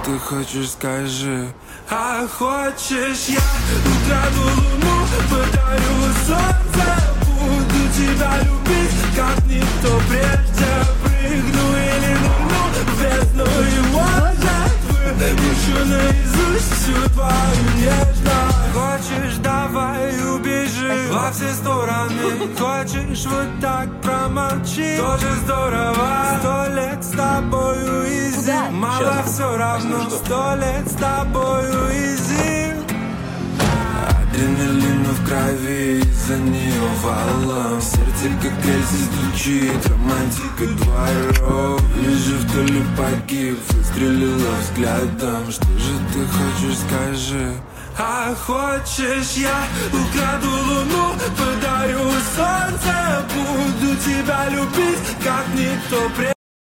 ты хочешь, скажи. А хочешь, я украду луну, подарю солнце, буду тебя любить, как никто прежде. Прыгну или нырну в бездну и, может, выпишу наизусть всю твою нежность. Хочешь, давай убежим во все стороны. Хочешь, вот так промолчи, тоже здорово. 100 лет с тобою и зим, мало все равно. 100 лет с тобою и зим. Адреналина в крови, из-за нее валом. Сердце как рельсы стучит, романтика дворов. Вижу, вдали погиб, выстрелила взглядом. Что же ты хочешь, скажи. А хочешь, я украду луну, подарю солнце, буду тебя любить, как никто прежде.